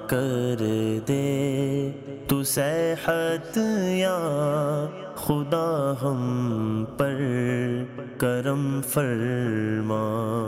کر دے تو صحت یا خدا ہم پر کرم فرما۔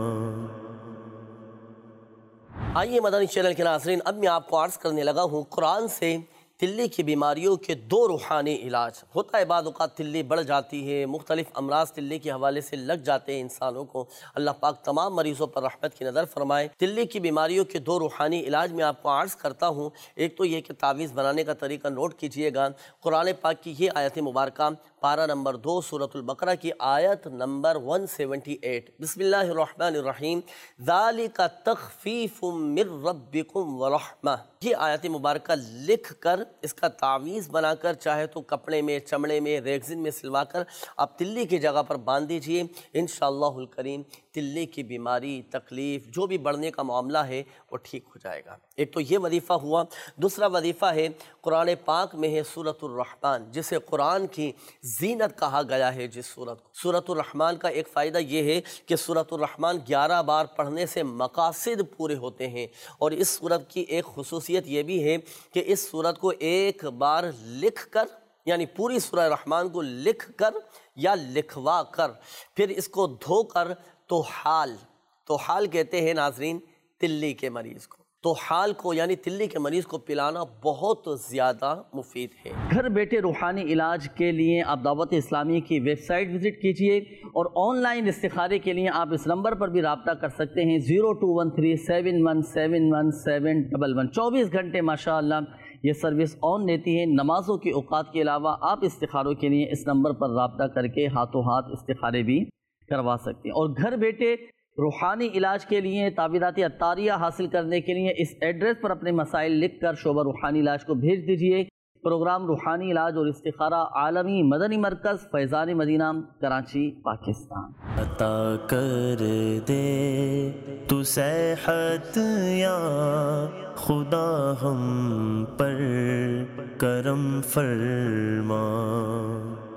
آئیے مدنی چینل کے ناظرین، اب میں آپ کو عرض کرنے لگا ہوں قرآن سے تلی کی بیماریوں کے 2 روحانی علاج۔ ہوتا ہے بعض اوقات تلی بڑھ جاتی ہے، مختلف امراض تلی کے حوالے سے لگ جاتے ہیں انسانوں کو، اللہ پاک تمام مریضوں پر رحمت کی نظر فرمائے۔ تلی کی بیماریوں کے 2 روحانی علاج میں آپ کو عرض کرتا ہوں۔ ایک تو یہ کہ تعویذ بنانے کا طریقہ نوٹ کیجئے گا، قرآن پاک کی یہ آیت مبارکہ پارہ نمبر 2 سورۃ البقرہ کی آیت نمبر 178، بسم اللہ الرحمن الرحیم، ذالک تخفیف من ربکم ورحمہ۔ یہ آیت مبارکہ لکھ کر اس کا تعویذ بنا کر چاہے تو کپڑے میں، چمڑے میں، ریگزن میں سلوا کر آپ تلی کی جگہ پر باندھ دیجئے، انشاءاللہ الکریم تلی کی بیماری، تکلیف، جو بھی بڑھنے کا معاملہ ہے وہ ٹھیک ہو جائے گا۔ ایک تو یہ وظیفہ ہوا۔ دوسرا وظیفہ ہے قرآن پاک میں ہے سورۃ الرحمن، جسے قرآن کی زینت کہا گیا ہے جس سورت کو۔ سورۃ الرحمن کا ایک فائدہ یہ ہے کہ سورۃ الرحمن 11 بار پڑھنے سے مقاصد پورے ہوتے ہیں، اور اس سورت کی ایک خصوصیت یہ بھی ہے کہ اس سورت کو ایک بار لکھ کر، یعنی پوری سورہ رحمان کو لکھ کر یا لکھوا کر پھر اس کو دھو کر توحال کہتے ہیں ناظرین تلی کے مریض کو۔ توحال کو یعنی تلی کے مریض کو پلانا بہت زیادہ مفید ہے۔ گھر بیٹھے روحانی علاج کے لیے آپ دعوت اسلامی کی ویب سائٹ وزٹ کیجئے، اور آن لائن استخارے کے لیے آپ اس نمبر پر بھی رابطہ کر سکتے ہیں، 0213717711۔ 24 گھنٹے ماشاءاللہ یہ سروس آن رہتی ہے۔ نمازوں کے اوقات کے علاوہ آپ استخاروں کے لیے اس نمبر پر رابطہ کر کے ہاتھوں ہاتھ استخارے بھی کروا سکتے ہیں، اور گھر بیٹھے روحانی علاج کے لیے تعویذات عطاریہ حاصل کرنے کے لیے اس ایڈریس پر اپنے مسائل لکھ کر شعبہ روحانی علاج کو بھیج دیجئے۔ پروگرام روحانی علاج اور استخارہ، عالمی مدنی مرکز، فیضان مدینہ، کراچی، پاکستان۔ عطا کر دے تو صحت یا خدا ہم پر کرم فرما۔